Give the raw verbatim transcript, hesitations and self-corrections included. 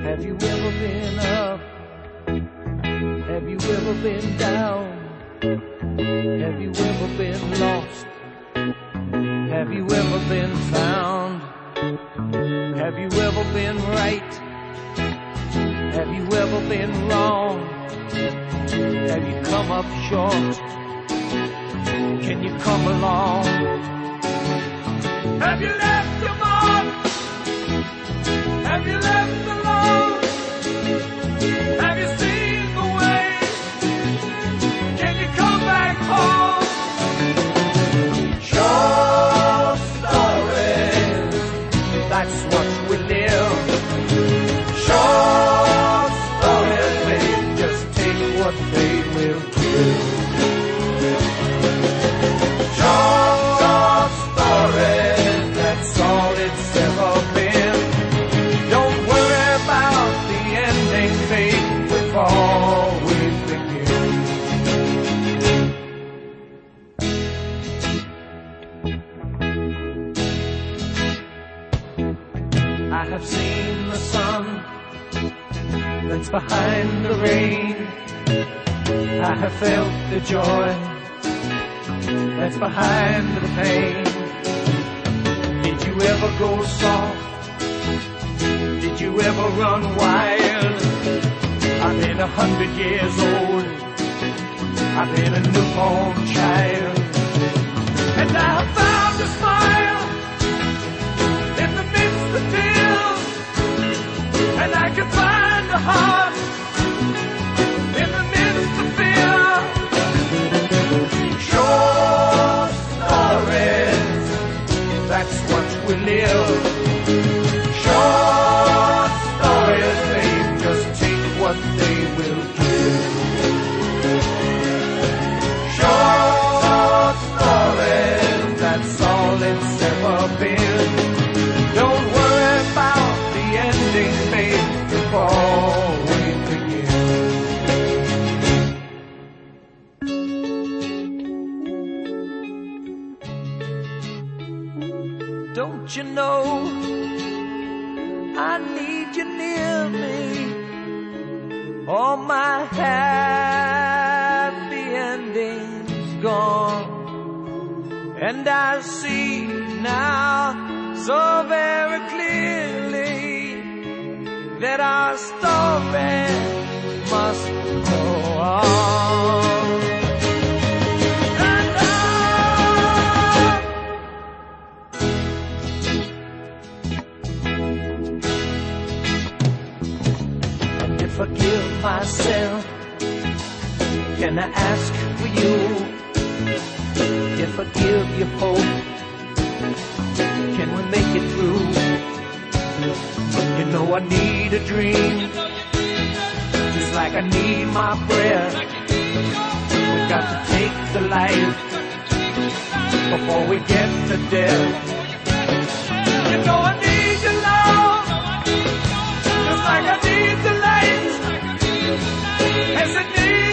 Have you ever been up? Have you ever been down? Have you ever been lost? Have you ever been found? Have you ever been right? Have you ever been wrong? Have you come up short? Can you come along? Have you left your mark? Have you left alone? Have you seen the way? Can you come back home? Short stories, that's what we live. Short stories, they just take what they will give. Short stories, that's all it's ever been. Don't worry about the ending, fate before we begin. I have seen the sun that's behind the rain. I have felt the joy that's behind the pain. Did you ever go soft? Did you ever run wild? I've been a hundred years old. I've been a newborn child. And I have found a smile in the midst of tears. And I can find a heart in the midst of fear. Short stories, that's what we live. Short stories, they just take what they will give. Short stories, that's all it's ever been. Don't worry about the ending, babe, before we begin. Don't you know I need you near me? All my happy endings gone, and I see now so very clearly that our story must go on. Forgive myself. Can I ask for you? If I give you hope, can we make it through? You know I need a dream, just like I need my breath. We got to take the life before we get to death. You know I need your love, just like I need the light. As I need